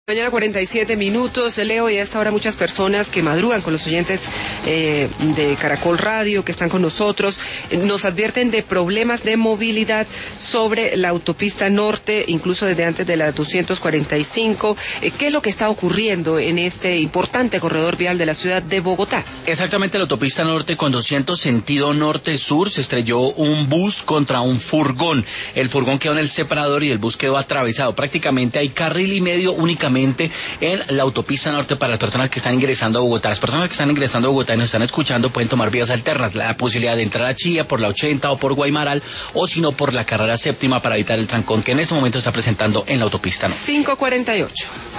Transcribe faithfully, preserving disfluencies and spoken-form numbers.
Mañana cuarenta y siete minutos, Leo, y a esta hora muchas personas que madrugan con los oyentes eh, de Caracol Radio, que están con nosotros, eh, nos advierten de problemas de movilidad sobre la autopista norte, incluso desde antes de la doscientos cuarenta y cinco. Eh, ¿Qué es lo que está ocurriendo en este importante corredor vial de la ciudad de Bogotá? Exactamente, la autopista norte con doscientos sentido norte-sur se estrelló un bus contra un furgón. El furgón quedó en el separador y el bus quedó atravesado. Prácticamente hay carril y medio únicamente en la autopista norte para las personas que están ingresando a Bogotá. Las personas que están ingresando a Bogotá y nos están escuchando pueden tomar vías alternas, la posibilidad de entrar a Chía por la ochenta o por Guaymaral, o si no por la carrera séptima para evitar el trancón que en este momento está presentando en la autopista norte. cinco cuarenta y ocho.